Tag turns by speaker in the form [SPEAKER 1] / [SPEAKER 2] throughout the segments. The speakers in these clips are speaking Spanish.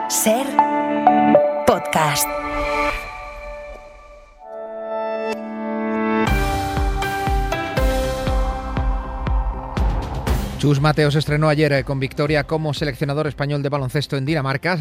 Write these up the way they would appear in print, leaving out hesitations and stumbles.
[SPEAKER 1] Ser podcast.
[SPEAKER 2] Chus Mateo se estrenó ayer con victoria como seleccionador español de baloncesto en Dinamarca,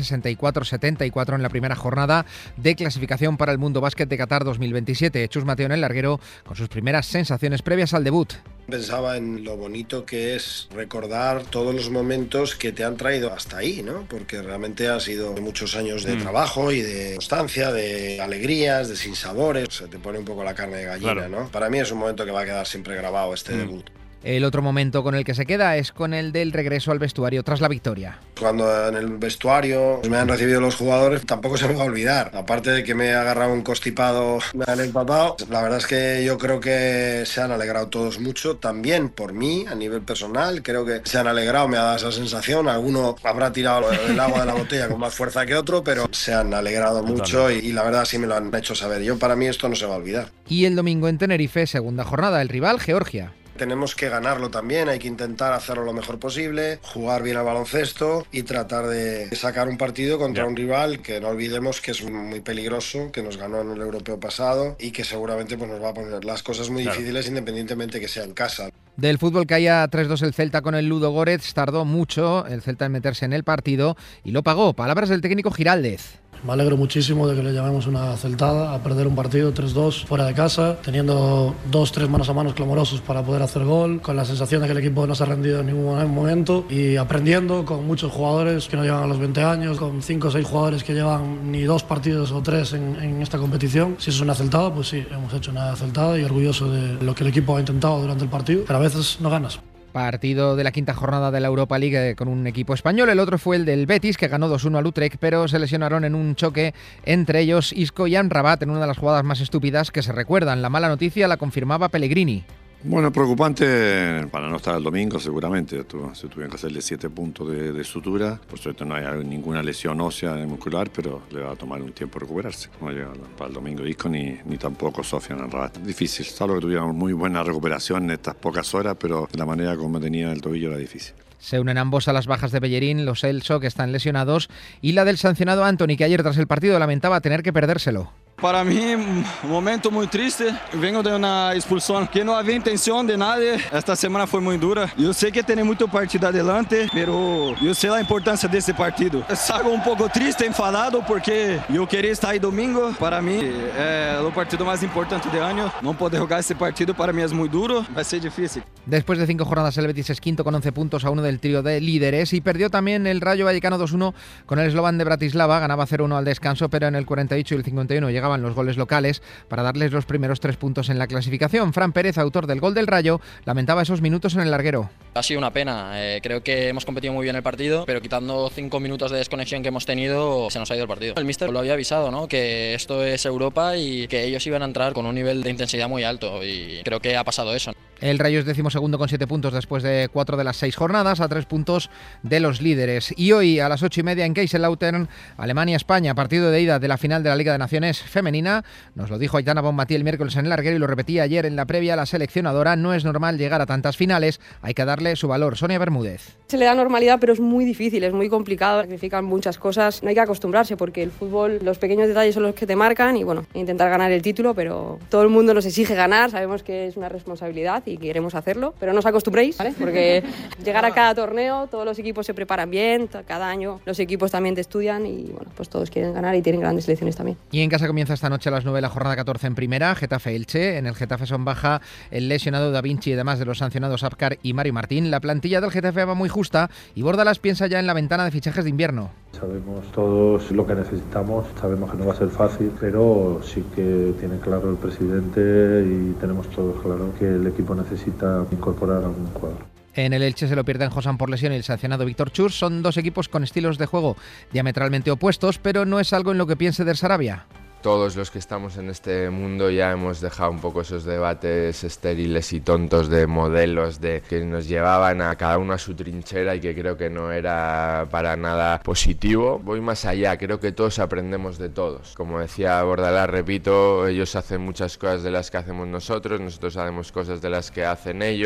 [SPEAKER 2] 64-74 en la primera jornada de clasificación para el Mundo Básquet de Qatar 2027. Chus Mateo en el larguero con sus primeras sensaciones previas al debut.
[SPEAKER 3] Pensaba en lo bonito que es recordar todos los momentos que te han traído hasta ahí, ¿no? Porque realmente ha sido muchos años de trabajo y de constancia, de alegrías, de sinsabores. Se te pone un poco la carne de gallina, claro, ¿no? Para mí es un momento que va a quedar siempre grabado este debut.
[SPEAKER 2] El otro momento con el que se queda es con el del regreso al vestuario tras la victoria.
[SPEAKER 3] Cuando en el vestuario me han recibido los jugadores, tampoco se me va a olvidar. Aparte de que me he agarrado un constipado, me han empapado. La verdad es que yo creo que se han alegrado todos mucho, también por mí, a nivel personal. Creo que se han alegrado, me ha dado esa sensación. Alguno habrá tirado el agua de la botella con más fuerza que otro, pero se han alegrado mucho y la verdad sí me lo han hecho saber. Yo, para mí, esto no se va a olvidar.
[SPEAKER 2] Y el domingo en Tenerife, segunda jornada, el rival Georgia.
[SPEAKER 3] Tenemos que ganarlo también, hay que intentar hacerlo lo mejor posible, jugar bien al baloncesto y tratar de sacar un partido contra un rival que no olvidemos que es muy peligroso, que nos ganó en el europeo pasado y que seguramente pues, nos va a poner las cosas muy difíciles independientemente que sea en casa.
[SPEAKER 2] Del fútbol caía 3-2 el Celta con el Ludogorets, tardó mucho el Celta en meterse en el partido y lo pagó. Palabras del técnico Giraldez.
[SPEAKER 4] Me alegro muchísimo de que le llamemos una celtada a perder un partido 3-2 fuera de casa, teniendo 2-3 manos a manos clamorosos para poder hacer gol, con la sensación de que el equipo no se ha rendido en ningún momento y aprendiendo con muchos jugadores que no llegan a los 20 años, con 5 o 6 jugadores que llevan ni 2 partidos o 3 en esta competición. Si eso es una celtada, pues sí, hemos hecho una celtada y orgulloso de lo que el equipo ha intentado durante el partido, pero a veces no ganas.
[SPEAKER 2] Partido de la quinta jornada de la Europa League con un equipo español. El otro fue el del Betis, que ganó 2-1 al Utrecht, pero se lesionaron en un choque entre ellos Isco y Amrabat en una de las jugadas más estúpidas que se recuerdan. La mala noticia la confirmaba Pellegrini.
[SPEAKER 5] Bueno, preocupante para no estar el domingo seguramente. Se tuvieron que hacerle 7 puntos de sutura. Por suerte no hay ninguna lesión ósea ni muscular, pero le va a tomar un tiempo recuperarse. No llega para el domingo Isco ni tampoco Sofian Amrabat. Difícil, salvo que tuvieron muy buena recuperación en estas pocas horas, pero la manera como tenía el tobillo era difícil.
[SPEAKER 2] Se unen ambos a las bajas de Bellerín, Lo Celso, que están lesionados, y la del sancionado Antony, que ayer tras el partido lamentaba tener que perdérselo.
[SPEAKER 6] Para mí, un momento muy triste. Vengo de una expulsión que no había intención de nadie. Esta semana fue muy dura. Yo sé que tiene mucho partido adelante, pero yo sé la importancia de este partido. Salgo un poco triste, enfadado, porque yo quería estar ahí domingo. Para mí, es el partido más importante del año. No poder jugar este partido para mí es muy duro. Va a ser difícil.
[SPEAKER 2] Después de 5 jornadas, el Betis es quinto con 11 puntos a uno del trío de líderes y perdió también el Rayo Vallecano 2-1 con el Slovan de Bratislava. Ganaba 0-1 al descanso, pero en el 48 y el 51 llegaba los goles locales para darles los primeros 3 puntos en la clasificación. Fran Pérez, autor del gol del Rayo, lamentaba esos minutos en el larguero.
[SPEAKER 7] Ha sido una pena, creo que hemos competido muy bien el partido, pero quitando 5 minutos de desconexión que hemos tenido, se nos ha ido el partido. El míster lo había avisado, ¿no? Que esto es Europa y que ellos iban a entrar con un nivel de intensidad muy alto y creo que ha pasado eso.
[SPEAKER 2] El Rayo es 12º con 7 puntos después de 4 de las 6 jornadas, a 3 puntos de los líderes. Y hoy a las 8:30 en Kaiserslautern, Alemania-España, partido de ida de la final de la Liga de Naciones femenina. Nos lo dijo Aitana Bonmatí el miércoles en el larguero y lo repetía ayer en la previa. La seleccionadora: no es normal llegar a tantas finales, hay que darle su valor. Sonia Bermúdez.
[SPEAKER 8] Se le da normalidad, pero es muy difícil, es muy complicado, significan muchas cosas. No hay que acostumbrarse porque el fútbol, los pequeños detalles son los que te marcan y bueno, intentar ganar el título, pero todo el mundo nos exige ganar, sabemos que es una responsabilidad y queremos hacerlo, pero no os acostumbréis, ¿vale? Porque llegar a cada torneo, todos los equipos se preparan bien, cada año los equipos también te estudian y bueno, pues todos quieren ganar y tienen grandes selecciones también.
[SPEAKER 2] Y en casa comienza esta noche a las 9 la jornada 14 en primera, Getafe-Elche. En el Getafe son baja el lesionado Da Vinci, además de los sancionados Apcar y Mario Martín. La plantilla del Getafe va muy justa y Bordalas piensa ya en la ventana de fichajes de invierno.
[SPEAKER 9] Sabemos todos lo que necesitamos, sabemos que no va a ser fácil, pero sí que tiene claro el presidente y tenemos todos claro que el equipo necesita incorporar a un jugador.
[SPEAKER 2] En el Elche se lo pierden Josan por lesión y el sancionado Víctor Chus. Son dos equipos con estilos de juego diametralmente opuestos, pero no es algo en lo que piense Der Sarabia.
[SPEAKER 10] Todos los que estamos en este mundo ya hemos dejado un poco esos debates estériles y tontos de modelos de que nos llevaban a cada uno a su trinchera y que creo que no era para nada positivo. Voy más allá, creo que todos aprendemos de todos. Como decía Bordalás, repito, ellos hacen muchas cosas de las que hacemos nosotros hacemos cosas de las que hacen ellos.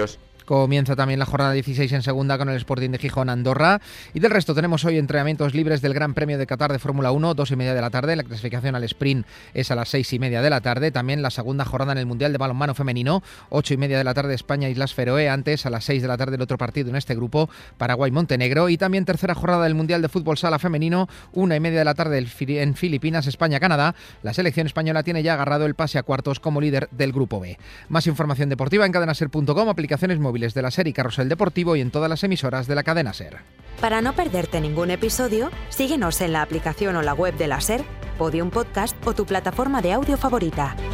[SPEAKER 2] Comienza también la jornada 16 en segunda con el Sporting de Gijón Andorra. Y del resto tenemos hoy entrenamientos libres del Gran Premio de Qatar de Fórmula 1, 2:30 de la tarde. La clasificación al sprint es a las 6:30 de la tarde. También la segunda jornada en el Mundial de Balonmano Femenino, 8:30 de la tarde España Islas Feroe. Antes, a las 6 de la tarde el otro partido en este grupo, Paraguay-Montenegro. Y también tercera jornada del Mundial de Fútbol Sala Femenino, 1:30 de la tarde en Filipinas, España-Canadá. La selección española tiene ya agarrado el pase a cuartos como líder del grupo B. Más información deportiva en cadenaser.com, aplicaciones móviles de la SER y Carrusel Deportivo y en todas las emisoras de la cadena SER.
[SPEAKER 1] Para no perderte ningún episodio, síguenos en la aplicación o la web de la SER, Podium Podcast o tu plataforma de audio favorita.